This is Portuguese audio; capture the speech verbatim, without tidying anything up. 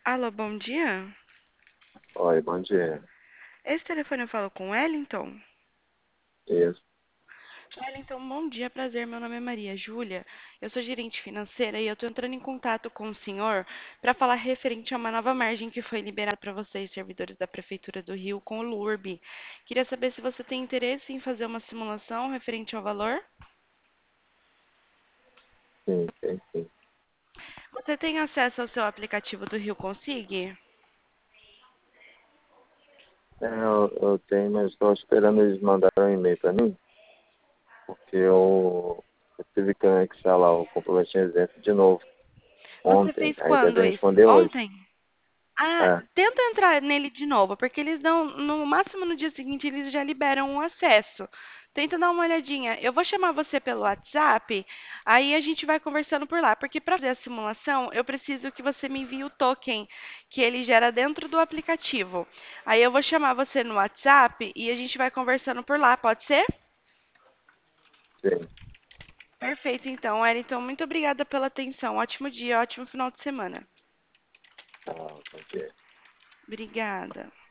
Alô, bom dia. Oi, bom dia. Esse telefone eu falo com Wellington? Isso, Wellington, bom dia, prazer. Meu nome é Maria Júlia. Eu sou gerente financeira e eu estou entrando em contato com o senhor para falar referente a uma nova margem que foi liberada para vocês, servidores da Prefeitura do Rio, com o Lurb. Queria saber se você tem interesse em fazer uma simulação referente ao valor. sim, sim, sim. Você tem acesso ao seu aplicativo do Rio Consig? É, eu, eu tenho, mas estou esperando eles mandarem um e-mail para mim, porque eu, eu tive que anexar lá o comprovante de residência de novo Você ontem. fez Aí quando deve isso? responder hoje. Ontem? Ah, É, tenta entrar nele de novo, porque eles dão, no máximo no dia seguinte, eles já liberam um acesso. Tenta dar uma olhadinha. Eu vou chamar você pelo WhatsApp, aí a gente vai conversando por lá, porque para fazer a simulação, eu preciso que você me envie o token que ele gera dentro do aplicativo. Aí eu vou chamar você no WhatsApp e a gente vai conversando por lá, pode ser? sim. Perfeito, então, Wellington, muito obrigada pela atenção. Ótimo dia, ótimo final de semana. Ah, bom dia. Obrigada.